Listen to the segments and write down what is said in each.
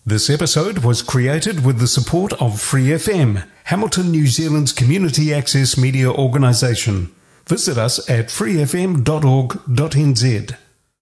This episode was created with the support of Free FM, Hamilton, New Zealand's community access media organisation. Visit us at freefm.org.nz.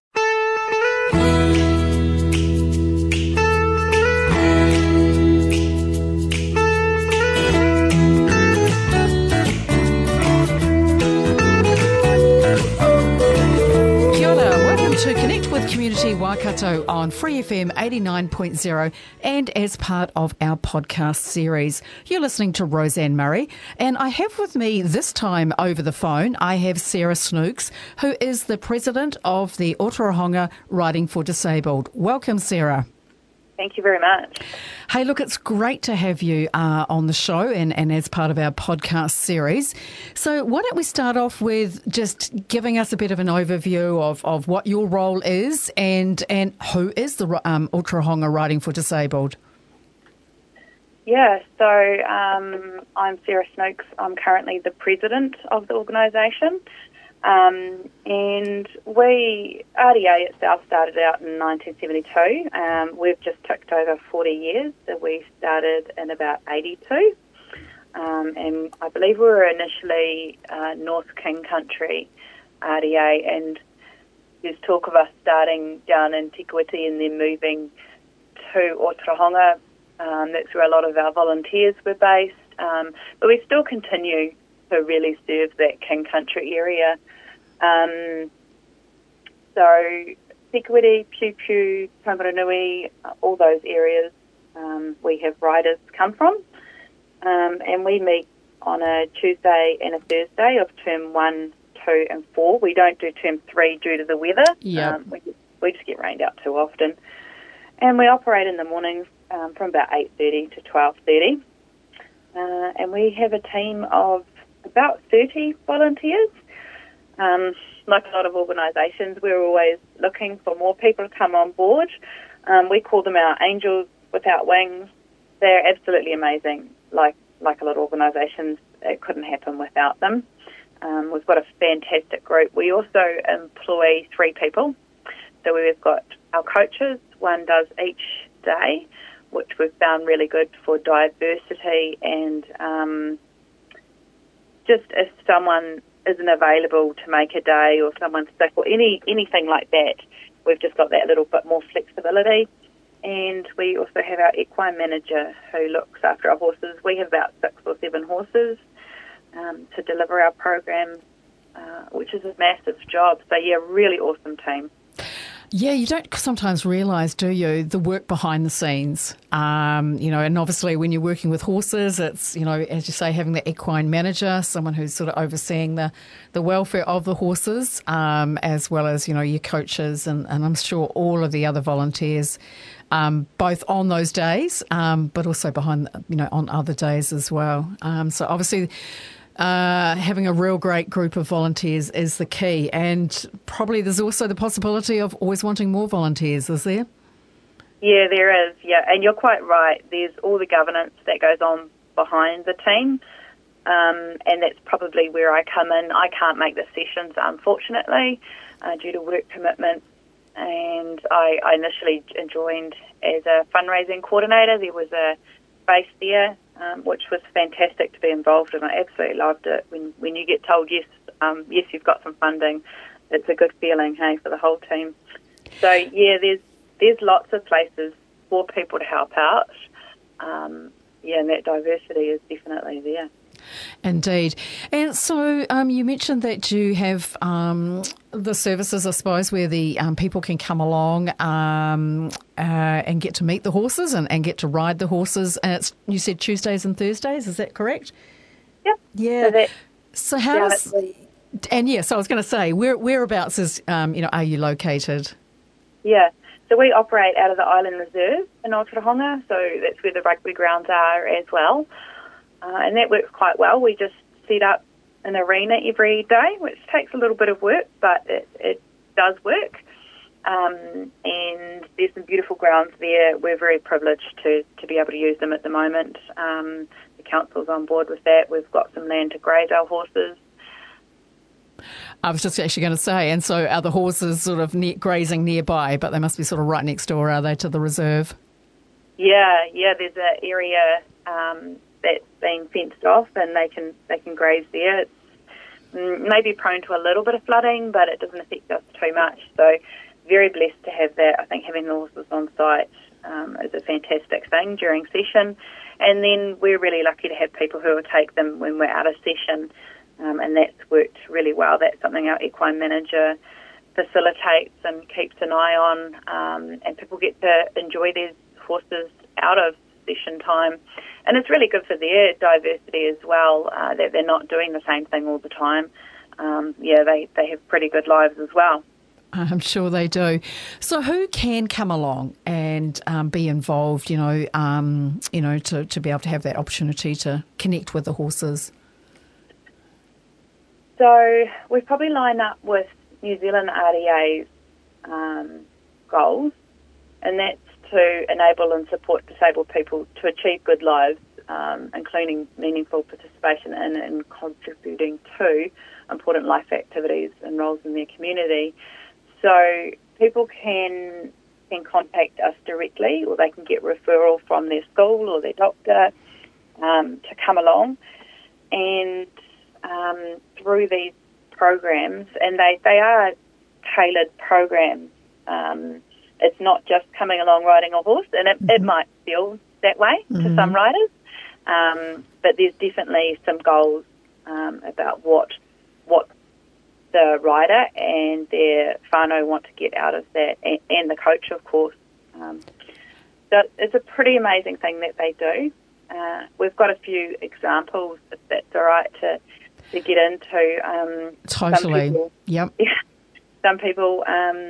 To connect with Community Waikato on Free FM 89.0 and as part of our podcast series. You're listening to Roseanne Murray, and I have with me this time over the phone, I have Sarah Snooks, who is the president of the Otorohanga Riding for Disabled. Welcome, Sarah. Thank you very much. Hey, look, it's great to have you on the show and as part of our podcast series. So why don't we start off with just giving us a bit of an overview of what your role is and who is the Otorohanga Riding for Disabled? Yeah, so I'm Sarah Snooks. I'm currently the president of the organisation. And RDA itself started out in 1972. We've just ticked over 40 years, so we started in about 82. And I believe we were initially North King Country RDA, and there's talk of us starting down in Te Kuiti and then moving to Otorohanga. That's where a lot of our volunteers were based. But we still continue to really serve that King Country area. So Te Kuiti, Piu, Taumaranui, all those areas we have riders come from. And we meet on a Tuesday and a Thursday of term 1, 2 and 4. We don't do term 3 due to the weather. Yep. We just get rained out too often. And we operate in the mornings from about 8:30 to 12:30. And we have a team of about 30 volunteers. Like a lot of organisations, we're always looking for more people to come on board. We call them our angels without wings. They're absolutely amazing. Like a lot of organisations, it couldn't happen without them. We've got a fantastic group. We also employ 3 people. So we've got our coaches. One does each day, which we've found really good for diversity and just if someone isn't available to make a day or someone's sick or anything like that, we've just got that little bit more flexibility. And we also have our equine manager who looks after our horses. We have about 6 or 7 horses to deliver our program, which is a massive job. So, yeah, really awesome team. Yeah, you don't sometimes realise, do you, the work behind the scenes. And obviously when you're working with horses, it's, as you say, having the equine manager, someone who's sort of overseeing the welfare of the horses, as well as, your coaches and I'm sure all of the other volunteers, both on those days, but also behind, on other days as well. So obviously having a real great group of volunteers is the key, and probably there's also the possibility of always wanting more volunteers, is there? Yeah, there is, yeah, and you're quite right. There's all the governance that goes on behind the team, and that's probably where I come in. I can't make the sessions, unfortunately, due to work commitments, and I initially joined as a fundraising coordinator. There was a space there, which was fantastic to be involved in. I absolutely loved it. When you get told yes, you've got some funding, it's a good feeling, hey, for the whole team. So yeah, there's lots of places for people to help out. And that diversity is definitely there. Indeed. And so you mentioned that you have the services, I suppose, where the people can come along and get to meet the horses and get to ride the horses. And it's, you said Tuesdays and Thursdays, is that correct? Yep. Yeah. So how does... And yes, I was going to say, whereabouts is, are you located? Yeah. So we operate out of the Island Reserve in Otorohanga, so that's where the rugby grounds are as well. And that works quite well. We just set up an arena every day, which takes a little bit of work, but it does work. And there's some beautiful grounds there. We're very privileged to be able to use them at the moment. The council's on board with that. We've got some land to graze our horses. I was just actually going to say, and so are the horses sort of grazing nearby, but they must be sort of right next door, are they, to the reserve? Yeah. There's an area that's been fenced off, and they can graze there. It's maybe prone to a little bit of flooding, but it doesn't affect us too much. So very blessed to have that. I think having the horses on site is a fantastic thing during session. And then we're really lucky to have people who will take them when we're out of session, and that's worked really well. That's something our equine manager facilitates and keeps an eye on, and people get to enjoy their horses out of session time. And it's really good for their diversity as well, that they're not doing the same thing all the time. They have pretty good lives as well. I'm sure they do. So who can come along and be involved, to be able to have that opportunity to connect with the horses? So we probably line up with New Zealand RDA's goals, and that's to enable and support disabled people to achieve good lives, including meaningful participation in and contributing to important life activities and roles in their community. So people can contact us directly, or they can get referral from their school or their doctor to come along. And through these programs, and they are tailored programs. It's not just coming along riding a horse, and it might feel that way to some riders, but there's definitely some goals about what the rider and their whānau want to get out of that, and the coach, of course. So it's a pretty amazing thing that they do. We've got a few examples, if that's all right, to get into. Totally. Some people,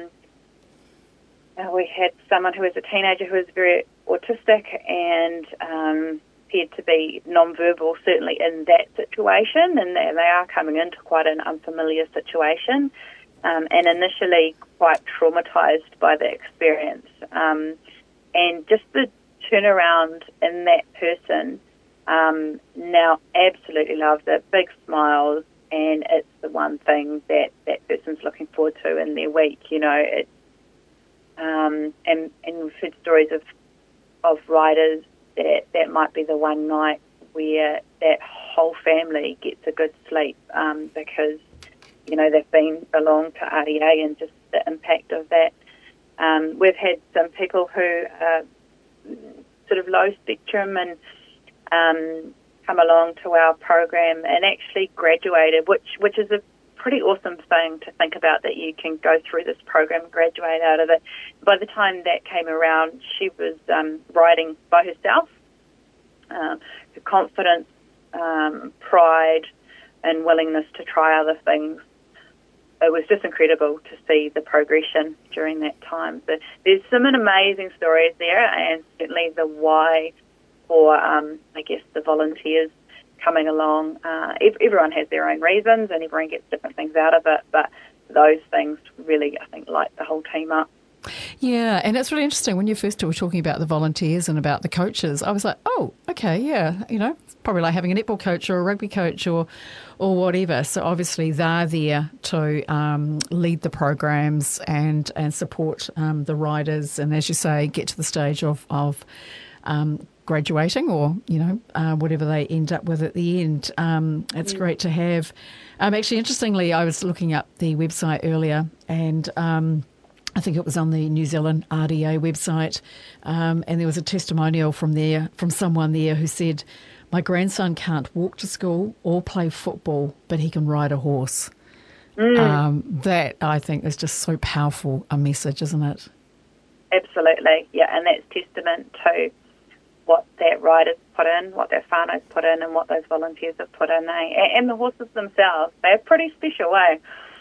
we had someone who was a teenager who was very autistic and appeared to be non-verbal, certainly in that situation, and they are coming into quite an unfamiliar situation, and initially quite traumatised by the experience. And just the turnaround in that person, now absolutely loves it, big smiles, and it's the one thing that person's looking forward to in their week, It's, and we've heard stories of riders that might be the one night where that whole family gets a good sleep, because, they've been belong to RDA, and just the impact of that. We've had some people who are sort of low spectrum and come along to our program and actually graduated, which is a pretty awesome thing to think about, that you can go through this program and graduate out of it. By the time that came around, she was riding by herself. Her confidence, pride, and willingness to try other things, it was just incredible to see the progression during that time. So there's some amazing stories there, and certainly the why for, the volunteers coming along. Everyone has their own reasons, and everyone gets different things out of it, but those things really, I think, light the whole team up. Yeah, and it's really interesting. When you first were talking about the volunteers and about the coaches, I was like, oh, okay, yeah, it's probably like having a netball coach or a rugby coach or whatever. So obviously they're there to lead the programs and support the riders, and as you say, get to the stage of graduating or, whatever they end up with at the end. It's great to have. Actually, interestingly, I was looking up the website earlier, and I think it was on the New Zealand RDA website, and there was a testimonial from someone there who said, "My grandson can't walk to school or play football, but he can ride a horse." That, I think, is just so powerful a message, isn't it? Absolutely, yeah, and that's testament to what that rider's put in, what their whānau's put in, and what those volunteers have put in, and the horses themselves. They're pretty special, eh?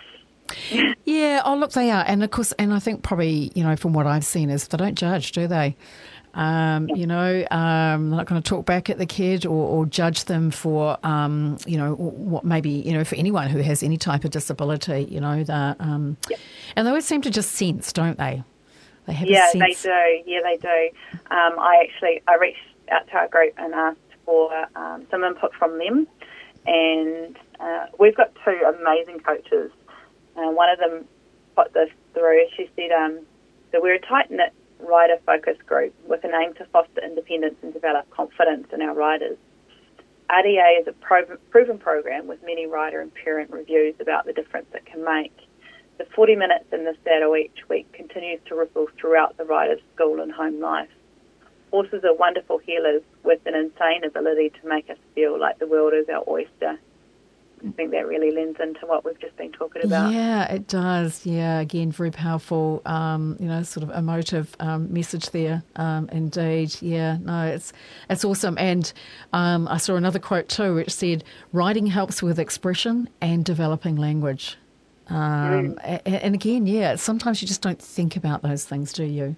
Yeah, look, they are. And of course, and I think probably, from what I've seen is they don't judge, do they? They're not going to talk back at the kid or judge them for, what maybe, for anyone who has any type of disability, and they always seem to just sense, don't they? They have a sense. They do. Yeah, they do. I reached out to our group and asked for some input from them, and we've got two amazing coaches. One of them put this through. She said, so we're a tight-knit rider focus group with an aim to foster independence and develop confidence in our riders. RDA is a proven program with many rider and parent reviews about the difference it can make. The 40 minutes in the saddle each week continues to ripple throughout the rider's school and home life. Horses are wonderful healers with an insane ability to make us feel like the world is our oyster. I think that really lends into what we've just been talking about. Yeah, it does. Yeah, again, very powerful, sort of emotive message there, indeed. Yeah, no, it's awesome. And I saw another quote too, which said, "Riding helps with expression and developing language." And again, yeah, sometimes you just don't think about those things, do you?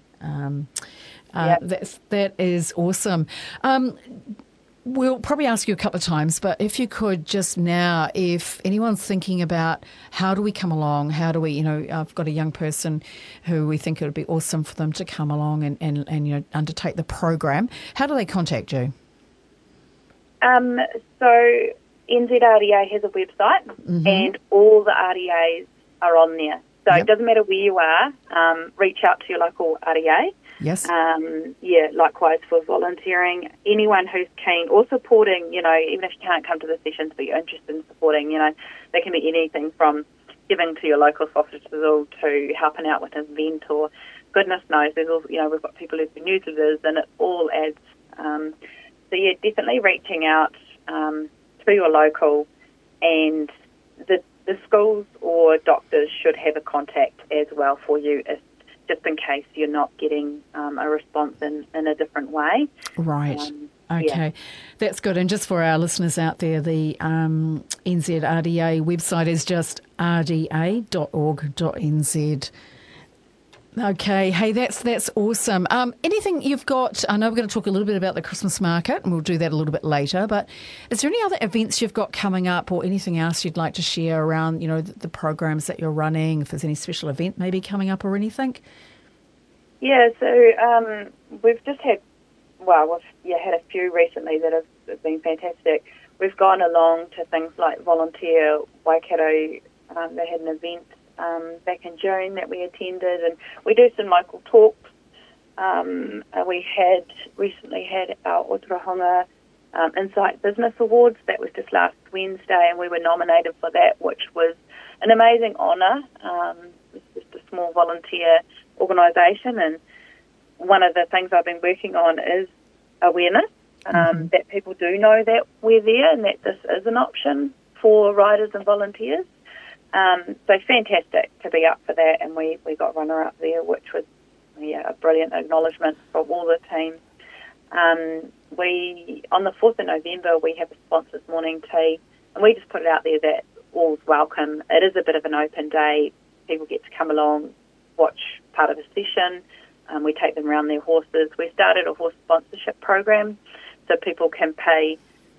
That is awesome. We'll probably ask you a couple of times, but if you could just now, if anyone's thinking about how do we come along, how do we, I've got a young person who we think it would be awesome for them to come along and undertake the program. How do they contact you? So NZRDA has a website, and all the RDAs are on there. So It doesn't matter where you are, reach out to your local RDA. Yes. Likewise for volunteering. Anyone who's keen or supporting, even if you can't come to the sessions but you're interested in supporting, they can be anything from giving to your local hospital to helping out with an event or goodness knows, there's all, we've got people who do newsletters and it all adds. Definitely reaching out to your local, and the schools or doctors should have a contact as well for you just in case you're not getting a response in a different way. Right. Okay. That's good. And just for our listeners out there, the NZRDA website is just rda.org.nz. Okay. Hey, that's awesome. Anything you've got, I know we're going to talk a little bit about the Christmas market and we'll do that a little bit later, but is there any other events you've got coming up or anything else you'd like to share around, the programs that you're running, if there's any special event maybe coming up or anything? Yeah, so we've just had, had a few recently that have been fantastic. We've gone along to things like Volunteer Waikato. They had an event back in June that we attended, and we do some local talks. We had recently had our Otorohanga Insight Business Awards. That was just last Wednesday, and we were nominated for that, which was an amazing honour. It's just a small volunteer organisation, and one of the things I've been working on is awareness, that people do know that we're there and that this is an option for riders and volunteers. So fantastic to be up for that, and we got runner-up there, which was a brilliant acknowledgement from all the team. On the 4th of November, we have a sponsors morning tea, and we just put it out there that all's welcome. It is a bit of an open day. People get to come along, watch part of a session. We take them around their horses. We started a horse sponsorship program, so people can pay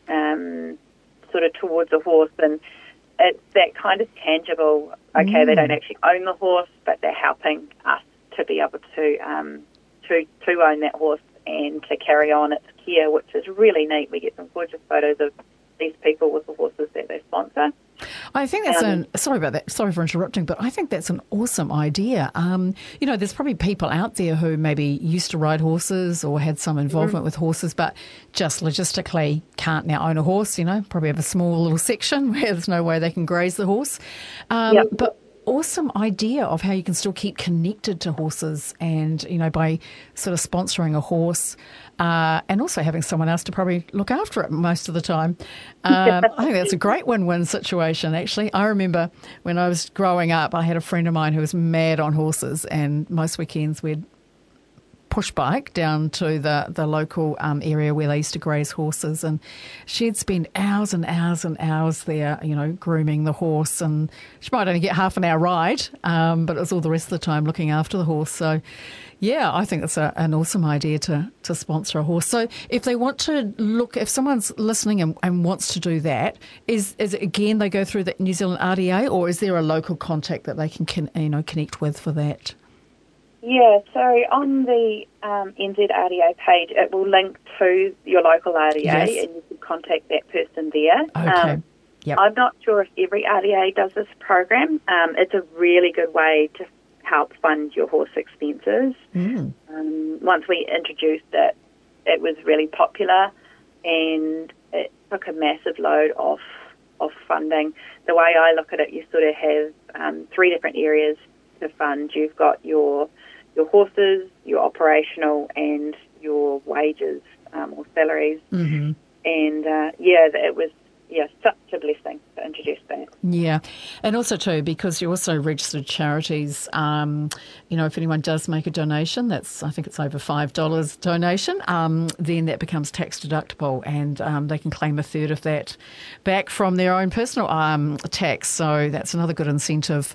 sort of towards a horse, and it's that kind of tangible, they don't actually own the horse, but they're helping us to be able to own that horse and to carry on its care, which is really neat. We get some gorgeous photos of these people with the horses that they sponsor. I think that's sorry about that. Sorry for interrupting, but I think that's an awesome idea. There's probably people out there who maybe used to ride horses or had some involvement with horses, but just logistically can't now own a horse, probably have a small little section where there's no way they can graze the horse. But awesome idea of how you can still keep connected to horses and, by sort of sponsoring a horse and also having someone else to probably look after it most of the time. I think that's a great win-win situation, actually. I remember when I was growing up, I had a friend of mine who was mad on horses, and most weekends we'd push bike down to the local area where they used to graze horses, and she'd spend hours and hours and hours there, grooming the horse, and she might only get half an hour ride, but it was all the rest of the time looking after the horse. So yeah, I think it's an awesome idea to sponsor a horse. So if they want to if someone's listening and wants to do that, is it again they go through the New Zealand RDA, or is there a local contact that they can connect with for that? Yeah, so on the NZRDA page, it will link to your local RDA, and you can contact that person there. Okay. Yep. I'm not sure if every RDA does this program. It's a really good way to help fund your horse expenses. Once we introduced it, it was really popular, and it took a massive load off funding. The way I look at it, you sort of have 3 different areas to fund. You've got your horses, your operational, and your wages or salaries. And it was such a blessing to introduce that. Yeah, and also too, because you're also registered charities, if anyone does make a donation, I think it's over $5 donation, then that becomes tax deductible, and they can claim a third of that back from their own personal tax. So that's another good incentive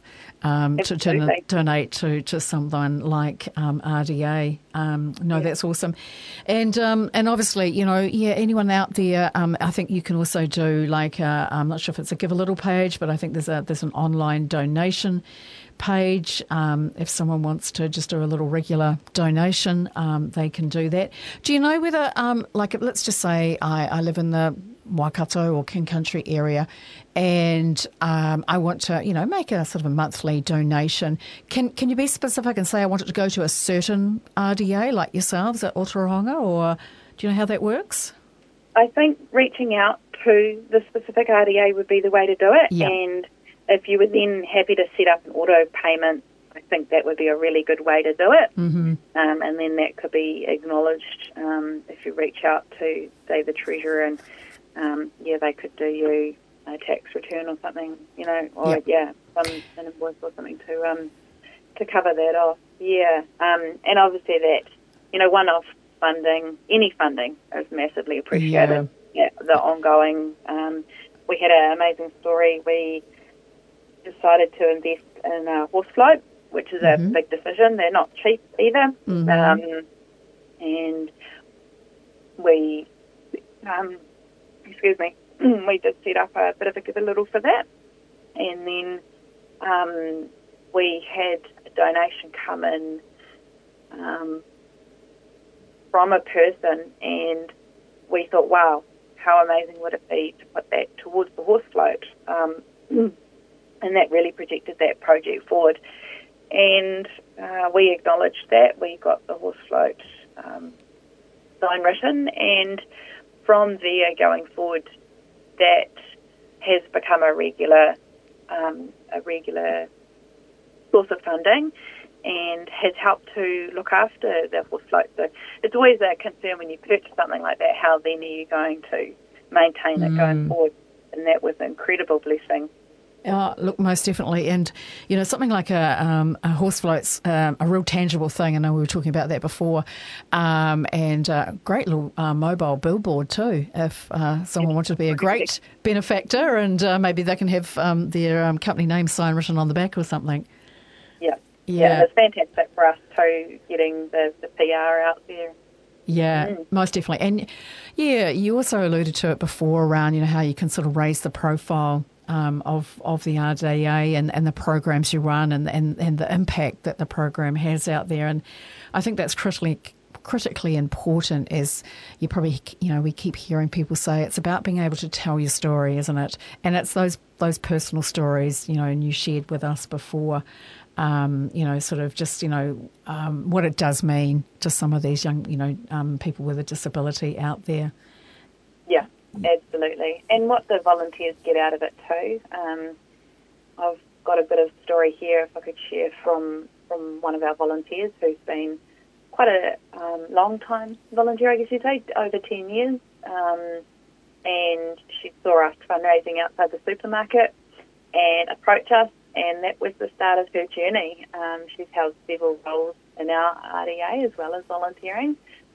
to donate to someone like RDA. That's awesome. And obviously, anyone out there, I think you can also do I'm not sure if it's a Give a Little page, but I think there's an online donation page. If someone wants to just do a little regular donation, they can do that. Do you know whether, let's just say I live in the Waikato or King Country area, and I want to, make a sort of a monthly donation. Can you be specific and say I want it to go to a certain RDA like yourselves at Otorohanga, or do you know how that works? I think reaching out to the specific RDA would be the way to do it. Yep. And if you were then happy to set up an auto payment, I think that would be a really good way to do it. And then that could be acknowledged if you reach out to, say, the Treasurer, and they could do you a tax return or something, or an invoice or something to cover that off. And obviously that, one-off funding, any funding is massively appreciated. The ongoing, we had an amazing story. We decided to invest in a horse float, which is a big decision. They're not cheap either. And we, we did set up a bit of a Give a Little for that. And then we had a donation come in from a person, and we thought, wow, how amazing would it be to put that towards the horse float? And that really projected that project forward. And we acknowledged that. We got the horse float sign written, and from there going forward, that has become a regular source of funding, and has helped to look after the horse float. So it's always a concern when you purchase something like that, how then are you going to maintain it going forward? And that was an incredible blessing. Look, most definitely. And, something like a horse float's a real tangible thing. I know we were talking about that before. And a great little mobile billboard too, if someone wanted to be a great benefactor, and maybe they can have their company name sign written on the back or something. Yeah, it's fantastic for us too, getting the PR out there. Yeah, most definitely. And, you also alluded to it before around, how you can sort of raise the profile of the RDA and the programs you run and the impact that the program has out there. And I think that's critically important, as you probably, we keep hearing people say, it's about being able to tell your story, isn't it? And it's those personal stories, and you shared with us before, sort of just, what it does mean to some of these young, people with a disability out there. Yeah, absolutely. And what the volunteers get out of it too. I've got a bit of story here, if I could share, from one of our volunteers who's been quite a long time volunteer, I guess you'd say, over 10 years. And she saw us fundraising outside the supermarket and approached us, and that was the start of her journey. She's held several roles in our RDA as well as volunteering.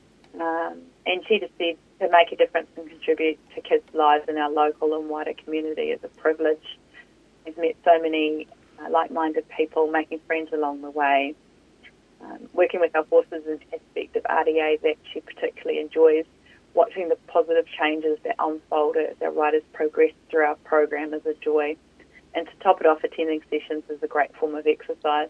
And she just said to make a difference and contribute to kids' lives in our local and wider community is a privilege. We've met so many like-minded people, making friends along the way. Working with our horses is an aspect of RDA that she particularly enjoys. Watching the positive changes that unfold as our riders progress through our program is a joy. And to top it off, attending sessions is a great form of exercise.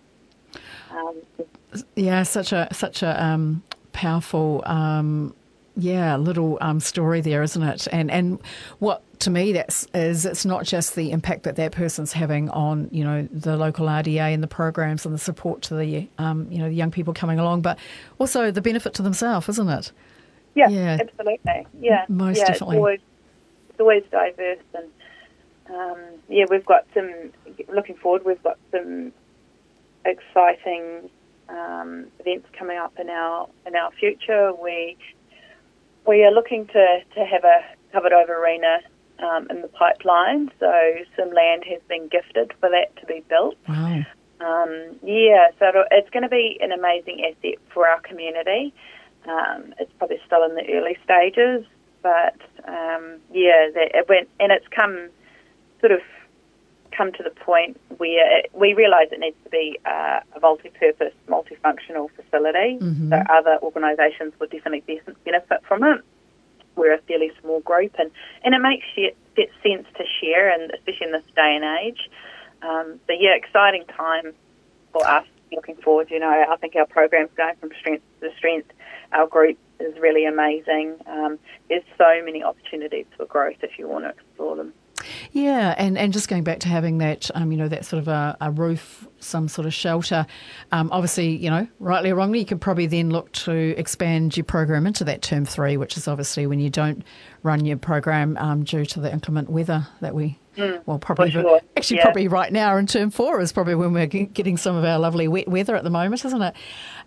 Such a powerful little story there, isn't it? And what to me it's not just the impact that person's having on the local RDA and the programs and the support to the the young people coming along, but also the benefit to themselves, isn't it? Yeah, absolutely. Yeah, most definitely. It's always diverse, and we've got some. Looking forward, we've got some exciting events coming up in our future. We are looking to have a covered over arena in the pipeline, so some land has been gifted for that to be built. Wow. So it's going to be an amazing asset for our community. It's probably still in the early stages, but it's come to the point where we realise it needs to be a multi-purpose, multifunctional facility. Mm-hmm. So other organisations would definitely benefit from it. We're a fairly small group, and it makes sense to share, and especially in this day and age. Exciting time for us. Looking forward, I think our program's going from strength to strength. Our group is really amazing. There's so many opportunities for growth if you want to explore them. Yeah, and just going back to having that, that sort of a roof, some sort of shelter. Obviously, rightly or wrongly, you could probably then look to expand your program into that term 3, which is obviously when you don't run your program due to the inclement weather that we. Probably sure. Probably right now in term 4 is probably when we're getting some of our lovely wet weather at the moment, isn't it?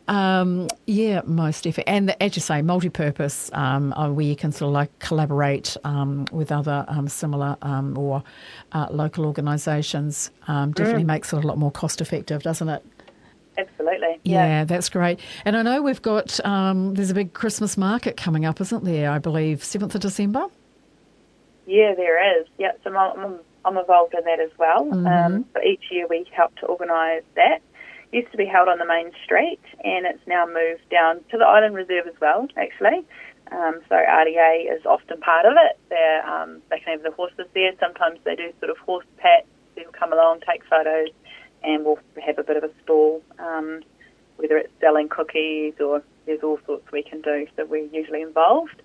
Most definitely. And as you say, multi-purpose, where you can sort of collaborate with other similar or local organisations, definitely makes it a lot more cost effective, doesn't it? Absolutely. Yeah, that's great. And I know we've got there's a big Christmas market coming up, isn't there? I believe 7th of December. Yeah, there is. Yeah, so I'm involved in that as well. Mm-hmm. So each year we help to organise that. It used to be held on the main street, and it's now moved down to the Island Reserve as well, actually. So RDA is often part of it. They can have the horses there. Sometimes they do sort of horse pats. People come along, take photos, and we'll have a bit of a stall, whether it's selling cookies or there's all sorts we can do. So we're usually involved.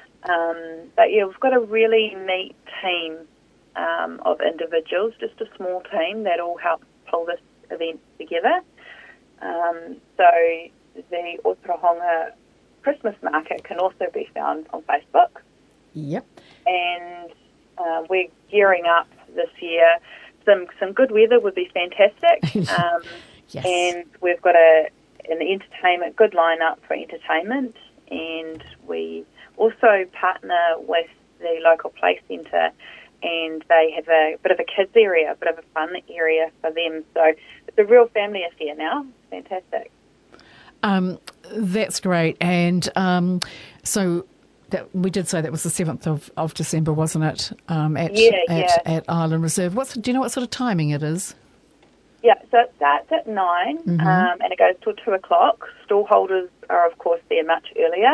We've got a really neat team of individuals, just a small team that all help pull this event together. So the Otorohanga Christmas market can also be found on Facebook. Yep. And we're gearing up this year. Some good weather would be fantastic. Yes. And we've got an entertainment, good lineup for entertainment, and we also partner with the local play centre, and they have a bit of a kids area, a bit of a fun area for them. So it's a real family affair now. Fantastic. That's great. And so we did say that was the 7th of December, wasn't it? At Island Reserve. Do you know what sort of timing it is? Yeah, so it starts at 9 and it goes till 2 o'clock. Stall holders are, of course, there much earlier.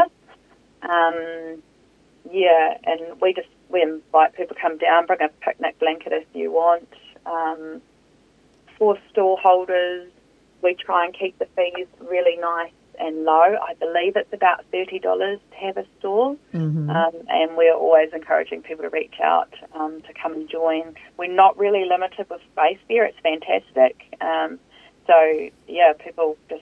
And we invite people to come down, bring a picnic blanket if you want. For stall holders, we try and keep the fees really nice and low. I believe it's about $30 to have a stall, and we're always encouraging people to reach out to come and join. We're not really limited with space there. It's fantastic. People just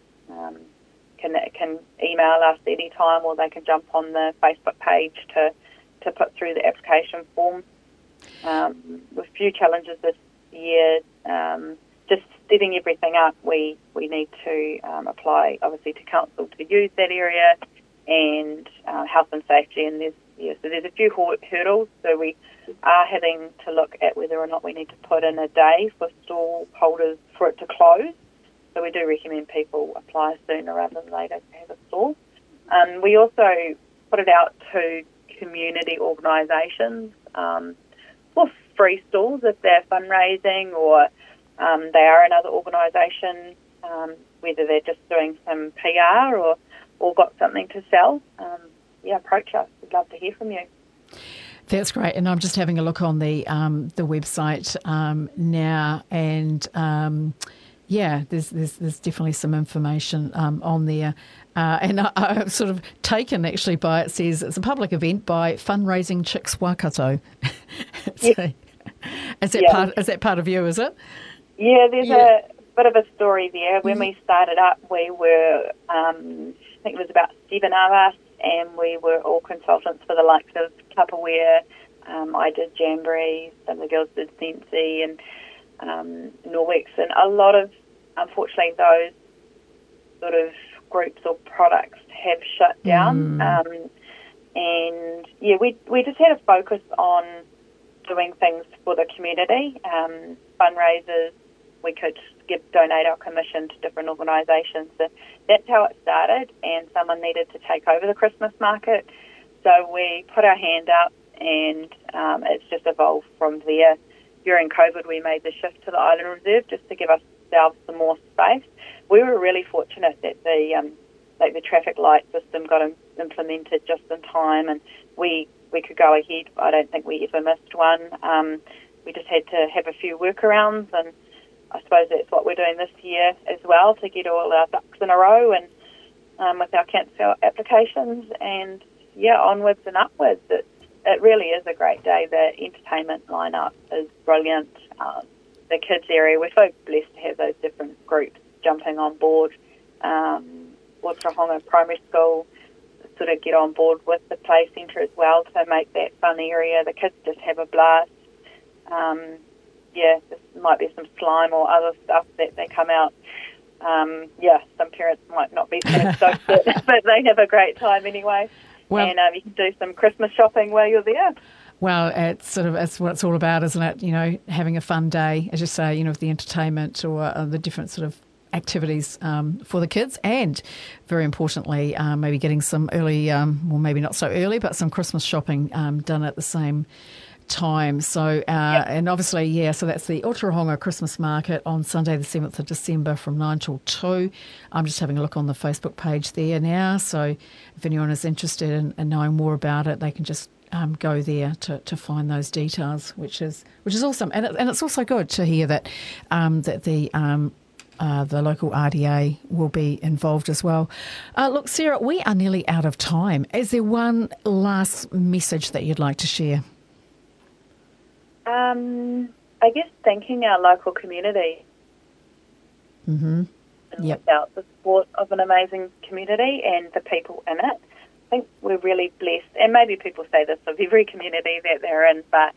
can email us any time, or they can jump on the Facebook page to put through the application form. With few challenges this year, just setting everything up, we need to apply, obviously, to council to use that area, and health and safety. And there's a few hurdles. So we are having to look at whether or not we need to put in a day for stall holders for it to close. So we do recommend people apply sooner rather than later to have a stall. We also put it out to community organisations for free stalls if they're fundraising, or they are another organisation, whether they're just doing some PR or got something to sell. Approach us. We'd love to hear from you. That's great. And I'm just having a look on the website now, and Yeah, there's definitely some information on there. And I'm sort of taken actually by it says it's a public event by Fundraising Chicks Waikato. So, is that part of you, is it? Yeah, there's a bit of a story there. When we started up, we were, I think it was about 7 of us, and we were all consultants for the likes of Tupperware. I did Jamboree, some of the girls did Sensi and Norwex, and a lot of, unfortunately, those sort of groups or products have shut down. And yeah, we just had a focus on doing things for the community, fundraisers. We could donate our commission to different organisations. So that's how it started, and someone needed to take over the Christmas market. So we put our hand up, and it's just evolved from there. During COVID, we made the shift to the Island Reserve just to give ourselves some more space. We were really fortunate that the traffic light system got implemented just in time, and we could go ahead. I don't think we ever missed one. We just had to have a few workarounds, and I suppose that's what we're doing this year as well, to get all our ducks in a row and with our cancer applications, and onwards and upwards. It really is a great day. The entertainment lineup is brilliant. The kids area, we're so blessed to have those different groups jumping on board. Otorohanga Primary School sort of get on board with the play centre as well to make that fun area. The kids just have a blast. There might be some slime or other stuff that they come out. Some parents might not be so stoked, but they have a great time anyway. Well, and you can do some Christmas shopping while you're there. Well, it's what it's all about, isn't it? You know, having a fun day, as you say, with the entertainment or the different sort of activities for the kids, and very importantly, maybe getting some early, maybe not so early, but some Christmas shopping done at the same time. So, and obviously, so that's the Otorohanga Christmas Market on Sunday, the 7th of December from 9 till 2. I'm just having a look on the Facebook page there now. So if anyone is interested in knowing more about it, they can just go there to find those details, which is awesome. And it's also good to hear that that the local RDA will be involved as well. Look, Sarah, we are nearly out of time. Is there one last message that you'd like to share? I guess thanking our local community. Mm-hmm. Without the support of an amazing community and the people in it, I think we're really blessed. And maybe people say this of every community that they're in, but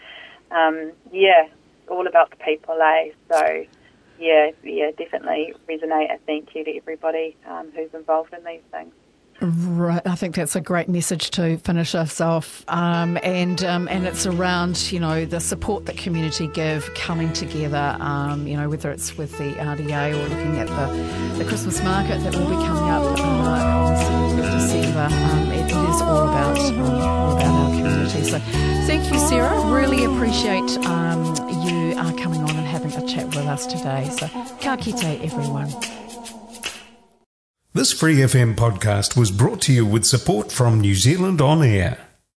all about the people, eh? So, definitely resonate a thank you to everybody who's involved in these things. Right, I think that's a great message to finish us off, and it's around the support that community give, coming together, whether it's with the RDA or looking at the Christmas market that will be coming up on the 7th of December. It is all about our community. So thank you, Sarah. Really appreciate you coming on and having a chat with us today. So ka kite, everyone. This Free FM podcast was brought to you with support from New Zealand On Air.